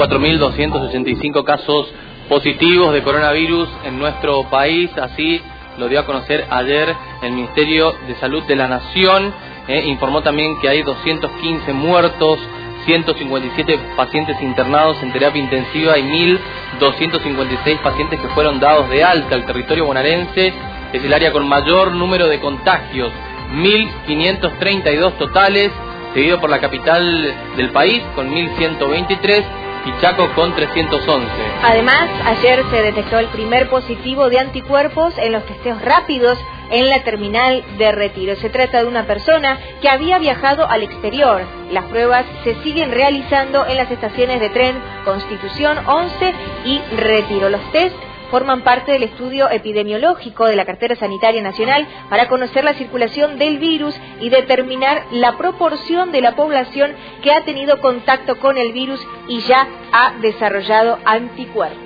4.285 casos positivos de coronavirus en nuestro país. Así lo dio a conocer ayer el Ministerio de Salud de la Nación. Informó también que hay 215 muertos, 157 pacientes internados en terapia intensiva y 1.256 pacientes que fueron dados de alta. El territorio bonaerense es el área con mayor número de contagios, 1.532 totales, seguido por la capital del país con 1.123 y Chaco con 311. Además, ayer se detectó el primer positivo de anticuerpos en los testeos rápidos en la terminal de Retiro. Se trata de una persona que había viajado al exterior. Las pruebas se siguen realizando en las estaciones de tren Constitución 11 y Retiro. Los test forman parte del estudio epidemiológico de la Cartera Sanitaria Nacional para conocer la circulación del virus y determinar la proporción de la población que ha tenido contacto con el virus y ya ha desarrollado anticuerpos.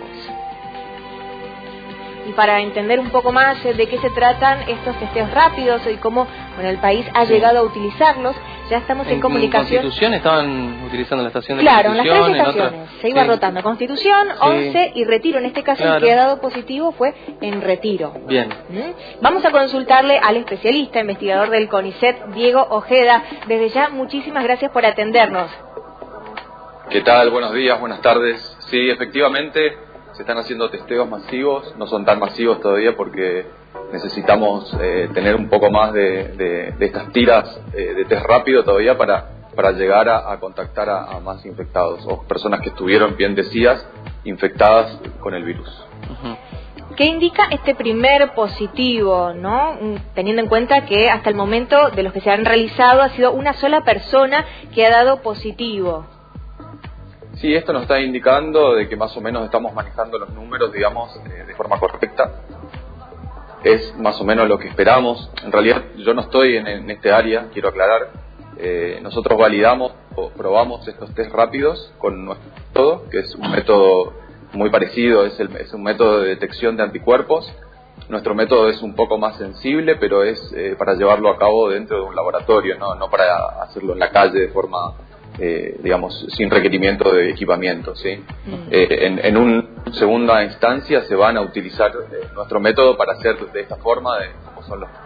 Y para entender un poco más de qué se tratan estos testeos rápidos y cómo el país ha llegado a utilizarlos, ya estamos en comunicación. En Constitución estaban utilizando la estación de Constitución. Constitución. Claro, en las tres estaciones. Se iba rotando. Constitución, 11 y Retiro. En este caso el que ha dado positivo fue en Retiro. Bien. Vamos a consultarle al especialista, investigador del CONICET, Diego Ojeda. Desde ya, muchísimas gracias por atendernos. ¿Qué tal? Buenos días, buenas tardes. Sí, efectivamente se están haciendo testeos masivos. No son tan masivos todavía porque necesitamos tener un poco más de estas tiras de test rápido todavía para llegar a contactar a más infectados o personas que estuvieron, bien decías, infectadas con el virus. ¿Qué indica este primer positivo, no? Teniendo en cuenta que hasta el momento de los que se han realizado ha sido una sola persona que ha dado positivo. Sí, esto nos está indicando de que más o menos estamos manejando los números, digamos, de forma correcta. Es más o menos lo que esperamos. En realidad yo no estoy en este área, quiero aclarar. Nosotros validamos o probamos estos test rápidos con nuestro método, que es un método muy parecido, es un método de detección de anticuerpos. Nuestro método es un poco más sensible, pero es para llevarlo a cabo dentro de un laboratorio, no para hacerlo en la calle de forma, digamos, sin requerimiento de equipamiento, ¿sí? En una segunda instancia se van a utilizar nuestro método para hacer de esta forma, como son los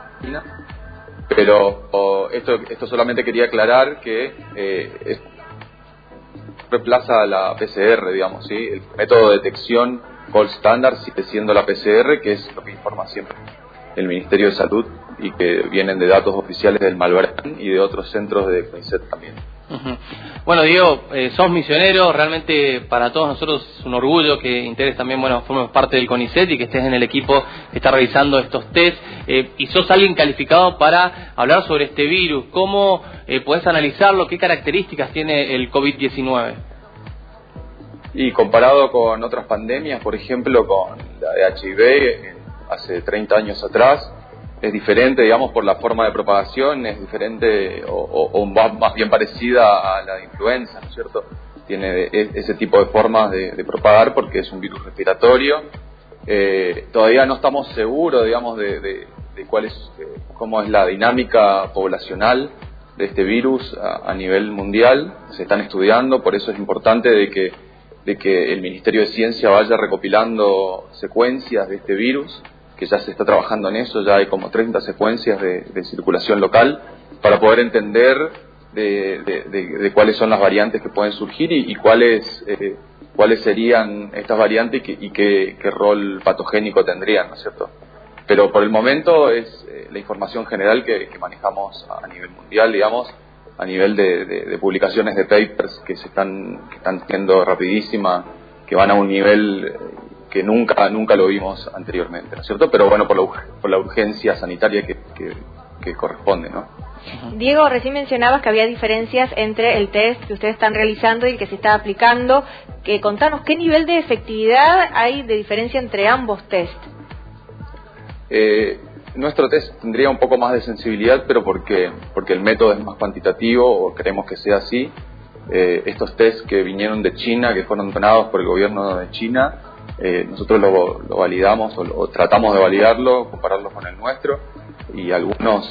pero esto solamente quería aclarar que reemplaza a la PCR, digamos, ¿sí? El método de detección gold standard sigue siendo la PCR, que es lo que informa siempre el Ministerio de Salud y que vienen de datos oficiales del Malbrán y de otros centros de CONICET también. Bueno, Diego, sos misionero, realmente para todos nosotros es un orgullo que integres también, formes parte del CONICET y que estés en el equipo que está realizando estos test, y sos alguien calificado para hablar sobre este virus. ¿Cómo podés analizarlo? ¿Qué características tiene el COVID-19? Y comparado con otras pandemias, por ejemplo, con la de HIV hace 30 años atrás, es diferente, digamos, por la forma de propagación, es diferente o más bien parecida a la de influenza, ¿no es cierto? Tiene ese tipo de formas de propagar porque es un virus respiratorio. Todavía no estamos seguros, digamos, de cómo es la dinámica poblacional de este virus a nivel mundial. Se están estudiando, por eso es importante de que el Ministerio de Ciencia vaya recopilando secuencias de este virus, que ya se está trabajando en eso, ya hay como 30 secuencias de circulación local, para poder entender de cuáles son las variantes que pueden surgir y cuáles serían estas variantes y qué rol patogénico tendrían, ¿no es cierto? Pero por el momento es la información general que manejamos a nivel mundial, digamos, a nivel de publicaciones de papers que están siendo rapidísimas, que van a un nivel que nunca lo vimos anteriormente, ¿no es cierto? Pero bueno, por la urgencia sanitaria que corresponde, ¿no? Diego, recién mencionabas que había diferencias entre el test que ustedes están realizando y el que se está aplicando. Contanos, ¿qué nivel de efectividad hay de diferencia entre ambos test? Nuestro test tendría un poco más de sensibilidad, pero porque el método es más cuantitativo, o creemos que sea así. Estos test que vinieron de China, que fueron donados por el gobierno de China, nosotros lo validamos o tratamos de validarlo, compararlo con el nuestro, y algunos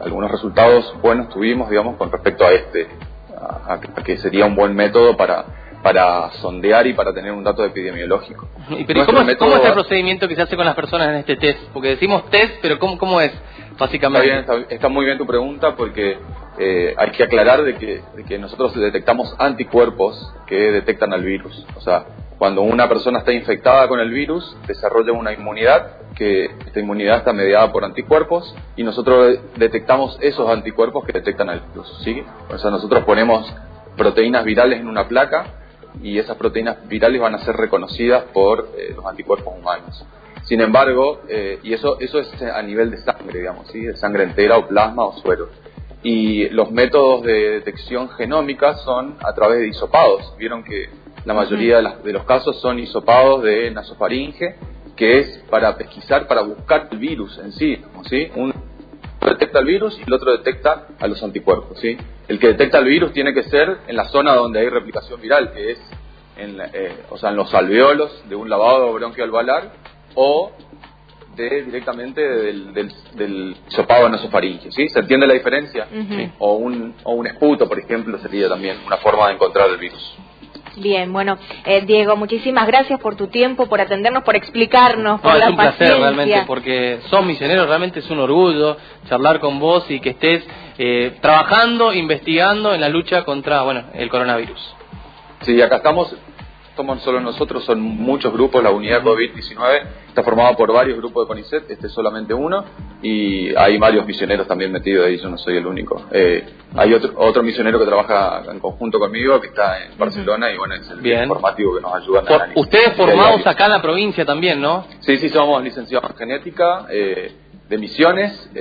resultados buenos tuvimos, digamos, con respecto a que sería un buen método para para sondear y para tener un dato epidemiológico. Pero ¿cómo es el procedimiento que se hace con las personas en este test? Porque decimos test, pero ¿cómo es básicamente? Está muy bien tu pregunta, porque hay que aclarar de que nosotros detectamos anticuerpos que detectan al virus. O sea, cuando una persona está infectada con el virus, desarrolla una inmunidad, que esta inmunidad está mediada por anticuerpos, y nosotros detectamos esos anticuerpos que detectan al virus, ¿sí? O sea, nosotros ponemos proteínas virales en una placa, y esas proteínas virales van a ser reconocidas por los anticuerpos humanos. Sin embargo, y eso es a nivel de sangre, digamos, ¿sí? De sangre entera o plasma o suero. Y los métodos de detección genómica son a través de hisopados. Vieron que la mayoría de los casos son hisopados de nasofaringe, que es para pesquisar, para buscar el virus en sí, ¿sí? Uno detecta el virus y el otro detecta a los anticuerpos, ¿sí? El que detecta el virus tiene que ser en la zona donde hay replicación viral, que es en los alveolos de un lavado bronquialveolar, o directamente del hisopado nasofaringe, ¿sí? ¿Se entiende la diferencia? ¿Sí? O un esputo, por ejemplo, sería también una forma de encontrar el virus. Bien, bueno, Diego, muchísimas gracias por tu tiempo, por atendernos, por explicarnos, por la paciencia. Es un placer realmente, porque sos misionero, realmente es un orgullo charlar con vos y que estés trabajando, investigando en la lucha contra, el coronavirus. Sí, acá estamos solo nosotros, son muchos grupos. La unidad COVID-19 está formada por varios grupos de CONICET, este es solamente uno, y hay varios misioneros también metidos ahí, yo no soy el único. Hay otro misionero que trabaja en conjunto conmigo, que está en Barcelona, y es el informático que nos ayuda a analizar. Ustedes formados acá en la provincia también, ¿no? Sí, somos licenciados en genética, de Misiones,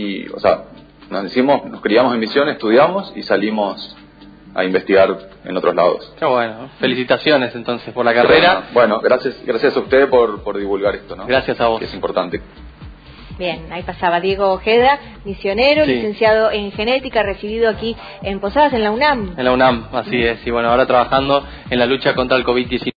nos criamos en Misiones, estudiamos y salimos a investigar en otros lados. Qué bueno, felicitaciones entonces por la carrera. Bueno, gracias a ustedes por divulgar esto, ¿no? Gracias a vos. Que es importante. Bien, ahí pasaba Diego Ojeda, misionero, licenciado en genética, recibido aquí en Posadas, en la UNAM. En la UNAM, así es, y ahora trabajando en la lucha contra el COVID-19.